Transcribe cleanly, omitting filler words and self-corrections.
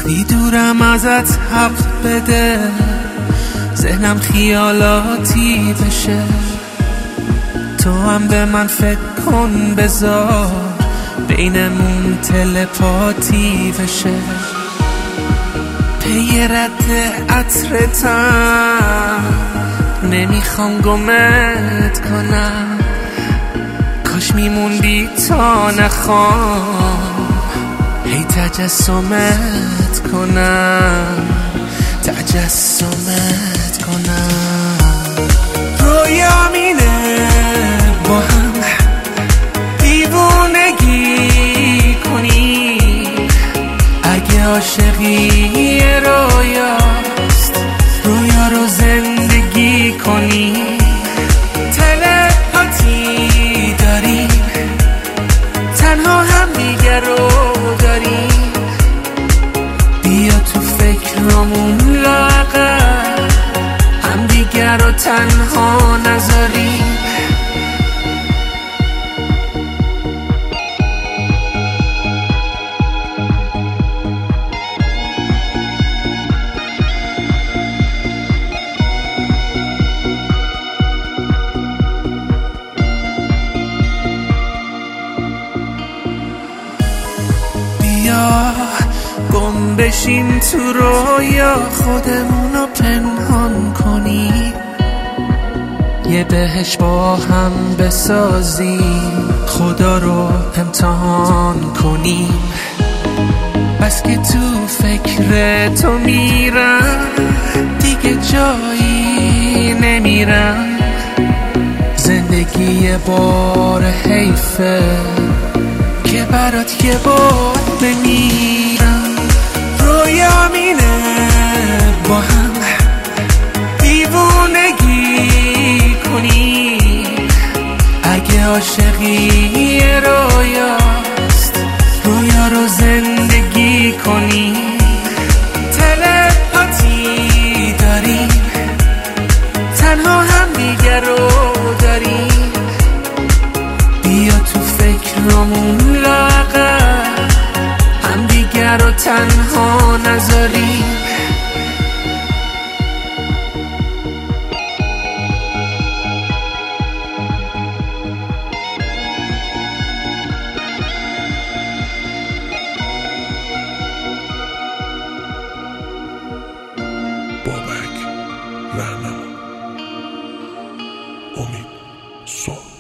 وقتی دورم ازت حق بده، ذهنم خیالاتی بشه. تو هم به من فکر کن، بذار بینمون تلپاتی بشه. پی رد عطرتم، نمیخوام گمت کنم. کاش میموندی تا نخوام هی تجسمت کنم، تجسمت کنم. رویام اینه با هم دیوونگی کنی، اگه عاشقی رویاست رویا رو زندگی کنی. تلپاتی داریم، تنها هم دیگر رو داریم. بیا تو فکرامون لااقل هم دیگر رو تنها نذاریم. گم بشیم تو رویا، خودمونو پنهان کنیم. یه بهش با هم بسازیم، خدا رو امتحان کنیم. بس که تو فکر تو میرم، دیگه جایی نمیرم. زندگی بار حیفه که برات یه بار بمیرم. رویام اینه با هم دیوونگی کنی، اگه عاشقی رویاست رویا رو زندگی کنی. تلپاتی داریم، تنها هم دیگر رو داریم. بیا تو فکرامون لااقل هم دیگر رو تنها نذاریم. بابک، رعنا، امید، صبح.